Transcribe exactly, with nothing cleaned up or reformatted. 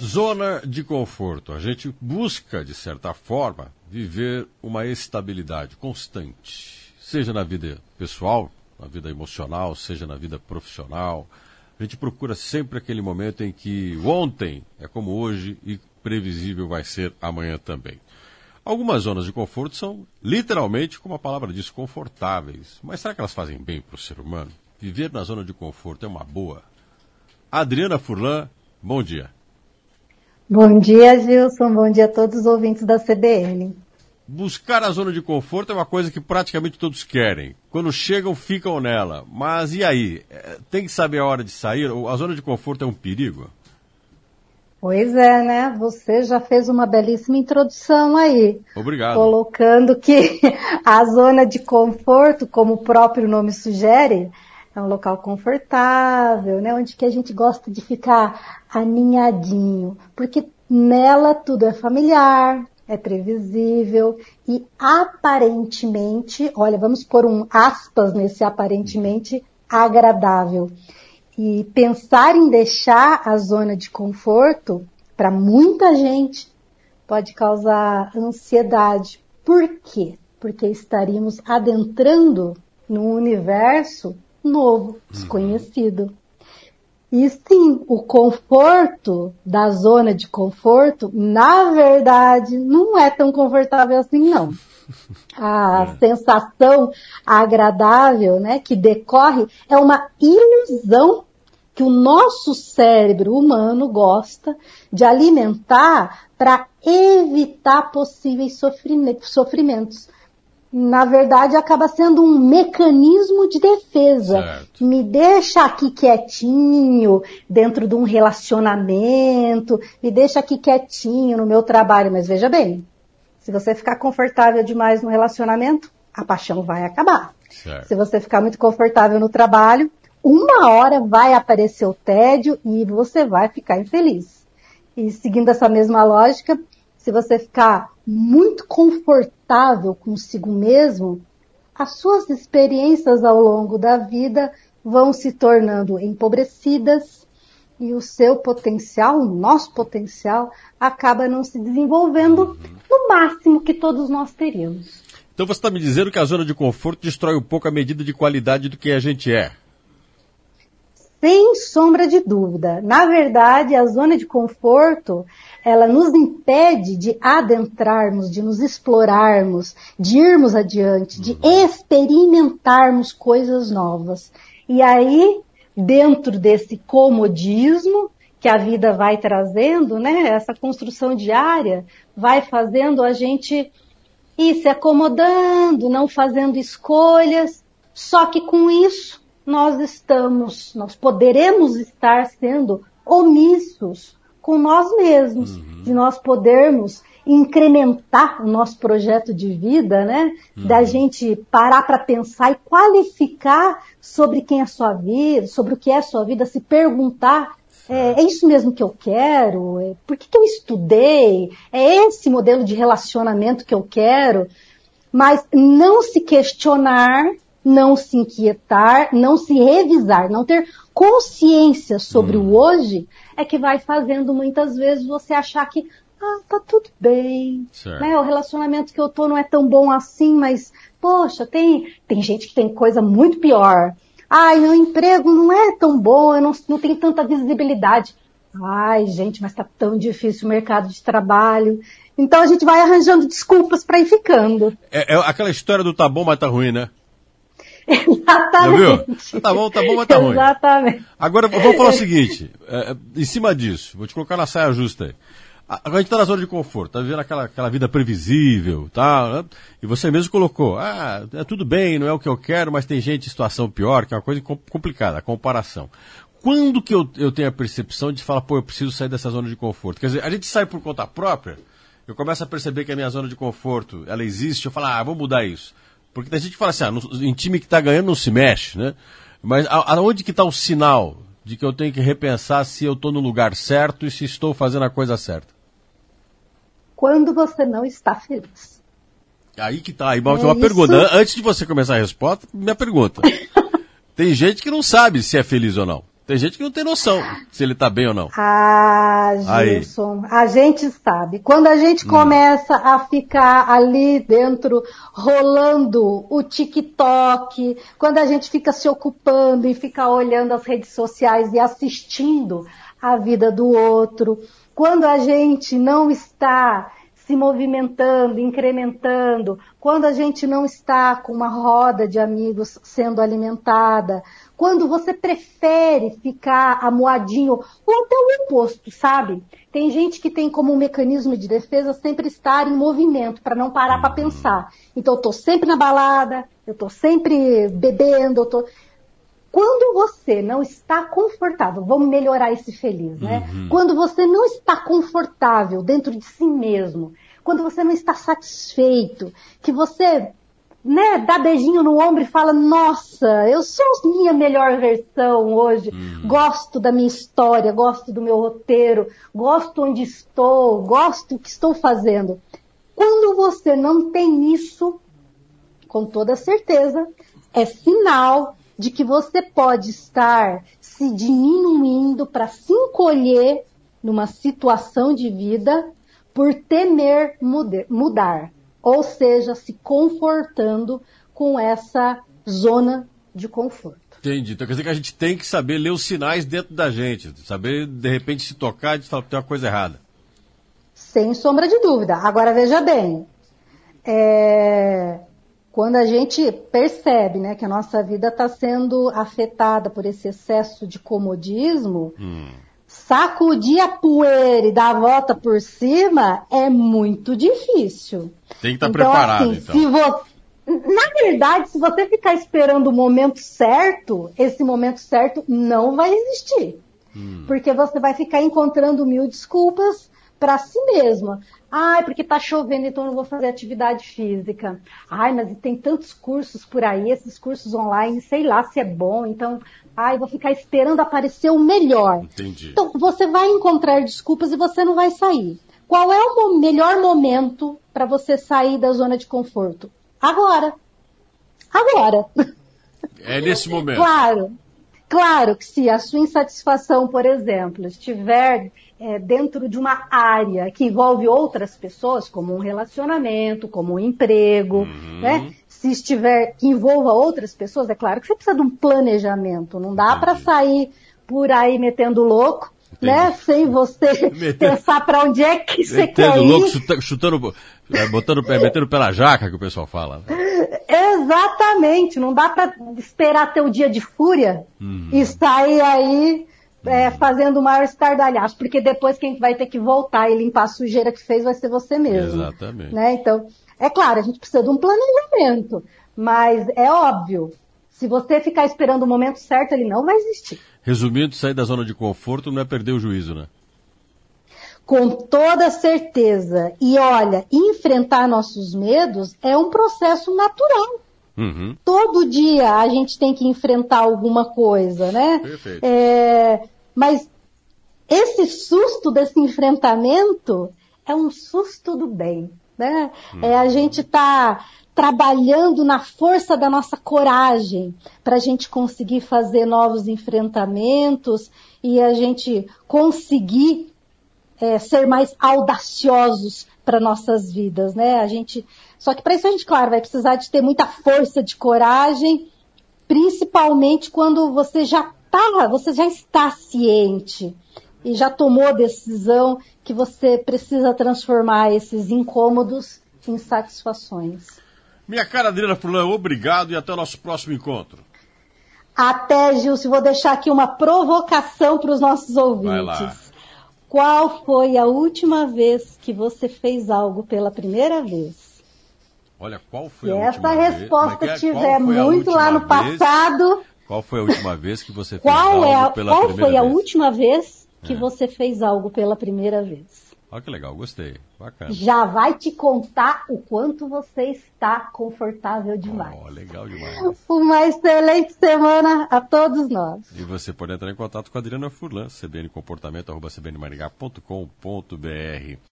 Zona de conforto. A gente busca, de certa forma, viver uma estabilidade constante, seja na vida pessoal, na vida emocional, seja na vida profissional. A gente procura sempre aquele momento em que o ontem é como hoje e previsível vai ser amanhã também. Algumas zonas de conforto são, literalmente, como a palavra diz, confortáveis. Mas será que elas fazem bem para o ser humano? Viver na zona de conforto é uma boa? Adriana Furlan, bom dia. Bom dia, Gilson. Bom dia a todos os ouvintes da C B N. Buscar a zona de conforto é uma coisa que praticamente todos querem. Quando chegam, ficam nela. Mas e aí? Tem que saber a hora de sair? A zona de conforto é um perigo? Pois é, né? Você já fez uma belíssima introdução aí. Obrigado. Colocando que a zona de conforto, como o próprio nome sugere, é um local confortável, né? Onde que a gente gosta de ficar aninhadinho. Porque nela tudo é familiar, é previsível e aparentemente, olha, vamos pôr um aspas nesse aparentemente, agradável. E pensar em deixar a zona de conforto, para muita gente, pode causar ansiedade. Por quê? Porque estaríamos adentrando num universo novo, desconhecido. E sim, o conforto da zona de conforto, na verdade, não é tão confortável assim, não. A é. sensação agradável, né, que decorre é uma ilusão que o nosso cérebro humano gosta de alimentar para evitar possíveis sofrimentos. Na verdade, acaba sendo um mecanismo de defesa. Certo. Me deixa aqui quietinho, dentro de um relacionamento, me deixa aqui quietinho no meu trabalho. Mas veja bem, se você ficar confortável demais no relacionamento, a paixão vai acabar. Certo. Se você ficar muito confortável no trabalho, uma hora vai aparecer o tédio e você vai ficar infeliz. E seguindo essa mesma lógica, se você ficar muito confortável consigo mesmo, as suas experiências ao longo da vida vão se tornando empobrecidas e o seu potencial, o nosso potencial, acaba não se desenvolvendo no máximo que todos nós teríamos. Então você está me dizendo que a zona de conforto destrói um pouco a medida de qualidade do que a gente é? Sem sombra de dúvida. Na verdade, a zona de conforto, ela nos impede de adentrarmos, de nos explorarmos, de irmos adiante, de experimentarmos coisas novas. E aí, dentro desse comodismo que a vida vai trazendo, né, essa construção diária, vai fazendo a gente ir se acomodando, não fazendo escolhas, só que com isso, nós estamos, nós poderemos estar sendo omissos com nós mesmos, uhum. de nós podermos incrementar o nosso projeto de vida, né? Uhum. Da gente parar para pensar e qualificar sobre quem é a sua vida, sobre o que é a sua vida, se perguntar, é, é isso mesmo que eu quero? É, por que, que eu estudei? É esse modelo de relacionamento que eu quero? Mas não se questionar, não se inquietar, não se revisar, não ter consciência sobre hum. o hoje, é que vai fazendo muitas vezes você achar que, ah, tá tudo bem, né? O relacionamento que eu tô não é tão bom assim, mas, poxa, tem, tem gente que tem coisa muito pior. Ai, meu emprego não é tão bom, eu não, não tenho tanta visibilidade. Ai, gente, mas tá tão difícil o mercado de trabalho. Então a gente vai arranjando desculpas para ir ficando. É, é aquela história do tá bom, mas tá ruim, né? Exatamente. Viu? Tá bom, tá bom, mas tá ruim. Exatamente. Agora, vamos falar o seguinte, é, em cima disso, vou te colocar na saia justa aí. A, a gente tá na zona de conforto, tá vivendo aquela, aquela vida previsível, tá? Né? E você mesmo colocou, ah, é tudo bem, não é o que eu quero, mas tem gente em situação pior, que é uma coisa complicada, a comparação. Quando que eu, eu tenho a percepção de falar, pô, eu preciso sair dessa zona de conforto? Quer dizer, a gente sai por conta própria, eu começo a perceber que a minha zona de conforto, ela existe, eu falo, ah, vou mudar isso. Porque tem gente que fala assim, ah, no, em time que está ganhando não se mexe, né? Mas a, aonde que está o sinal de que eu tenho que repensar se eu estou no lugar certo e se estou fazendo a coisa certa? Quando você não está feliz. Aí que tá, aí uma, é uma pergunta. Antes de você começar a resposta, minha pergunta. Tem gente que não sabe se é feliz ou não. Tem gente que não tem noção se ele tá bem ou não. Ah, Gilson, a gente sabe. Quando a gente hum. começa a ficar ali dentro, rolando o TikTok, quando a gente fica se ocupando e fica olhando as redes sociais e assistindo a vida do outro, quando a gente não está se movimentando, incrementando, quando a gente não está com uma roda de amigos sendo alimentada, quando você prefere ficar amuadinho, ou até o oposto, sabe? Tem gente que tem como um mecanismo de defesa sempre estar em movimento, para não parar para pensar. Então eu tô sempre na balada, eu tô sempre bebendo, eu tô... Quando você não está confortável, vamos melhorar esse feliz, né? Uhum. Quando você não está confortável dentro de si mesmo, quando você não está satisfeito, que você, né, dá beijinho no ombro e fala, nossa, eu sou minha melhor versão hoje, uhum. gosto da minha história, gosto do meu roteiro, gosto onde estou, gosto do que estou fazendo. Quando você não tem isso, com toda certeza, é sinal de que você pode estar se diminuindo para se encolher numa situação de vida por temer mudar, ou seja, se confortando com essa zona de conforto. Entendi. Então quer dizer que a gente tem que saber ler os sinais dentro da gente, saber de repente se tocar e falar que tem uma coisa errada. Sem sombra de dúvida. Agora veja bem, é... quando a gente percebe, né, que a nossa vida está sendo afetada por esse excesso de comodismo, hum. sacudir a poeira e dar a volta por cima é muito difícil. Tem que estar então, preparado, assim, então. Se vo... Na verdade, se você ficar esperando o momento certo, esse momento certo não vai existir. Hum. Porque você vai ficar encontrando mil desculpas para si mesma. Ai, porque tá chovendo, então eu não vou fazer atividade física. Ai, mas tem tantos cursos por aí, esses cursos online, sei lá se é bom, então, ai, vou ficar esperando aparecer o melhor. Entendi. Então, você vai encontrar desculpas e você não vai sair. Qual é o melhor momento para você sair da zona de conforto? Agora. Agora. É nesse momento. Claro. Claro que se a sua insatisfação, por exemplo, estiver é, dentro de uma área que envolve outras pessoas, como um relacionamento, como um emprego, uhum. né? Se estiver que envolva outras pessoas, é claro que você precisa de um planejamento. Não dá para sair por aí metendo louco, Entendi. né? Sem você Metendo... pensar para onde é que você quer ir. Louco, chutando, chutando botando, metendo pela jaca, que o pessoal fala. Exatamente, não dá para esperar ter o dia de fúria uhum. e sair aí é, uhum. fazendo o maior estardalhaço, porque depois quem vai ter que voltar e limpar a sujeira que fez vai ser você mesmo. Exatamente. Né? Então, é claro, a gente precisa de um planejamento, mas é óbvio, se você ficar esperando o momento certo, ele não vai existir. Resumindo, sair da zona de conforto não é perder o juízo, né? Com toda certeza. E olha, enfrentar nossos medos é um processo natural. Uhum. Todo dia a gente tem que enfrentar alguma coisa, né? Perfeito. É, mas esse susto desse enfrentamento é um susto do bem, né? Uhum. É a gente tá trabalhando na força da nossa coragem para a gente conseguir fazer novos enfrentamentos e a gente conseguir É, ser mais audaciosos para nossas vidas, né? A gente, só que para isso a gente, claro, vai precisar de ter muita força de coragem, principalmente quando você já tá, você já está ciente e já tomou a decisão que você precisa transformar esses incômodos em satisfações. Minha cara Adriana Furlan, obrigado e até o nosso próximo encontro. Até, Gilson, vou deixar aqui uma provocação para os nossos ouvintes. Vai lá. Qual foi a última vez que você fez algo pela primeira vez? Olha, qual foi Se a última vez? Se essa resposta é? estiver muito lá no vez? passado... Qual foi a última vez que você fez qual algo é a, pela qual primeira vez? Qual foi a última vez que é. você fez algo pela primeira vez? Olha que legal, gostei. Bacana. Já vai te contar o quanto você está confortável demais. Oh, legal demais. Uma excelente semana a todos nós. E você pode entrar em contato com a Adriana Furlan, cbncomportamento arroba cbnmaringá ponto com ponto br.